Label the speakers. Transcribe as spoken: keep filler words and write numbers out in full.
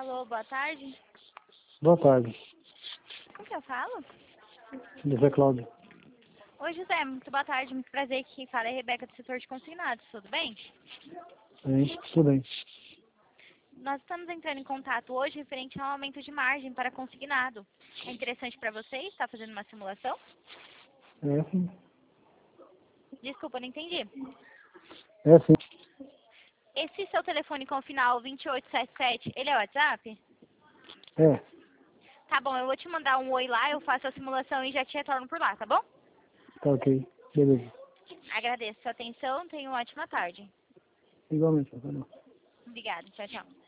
Speaker 1: Alô, boa tarde.
Speaker 2: Boa tarde.
Speaker 1: Com que eu falo?
Speaker 2: José Cláudio.
Speaker 1: Oi, José, muito boa tarde, muito prazer que fala é Rebeca do setor de consignados, tudo bem?
Speaker 2: Bem, tudo bem.
Speaker 1: Nós estamos entrando em contato hoje referente ao aumento de margem para consignado. É interessante para você? Está fazendo uma simulação?
Speaker 2: É sim.
Speaker 1: Desculpa, não entendi.
Speaker 2: É sim.
Speaker 1: Esse seu telefone com o final vinte e oito setenta e sete, ele é o WhatsApp?
Speaker 2: É.
Speaker 1: Tá bom, eu vou te mandar um oi lá, eu faço a simulação e já te retorno por lá, tá bom?
Speaker 2: Tá ok. Beleza.
Speaker 1: Agradeço a sua atenção, tenha uma ótima tarde.
Speaker 2: Igualmente, papai.
Speaker 1: Obrigada, tchau, tchau.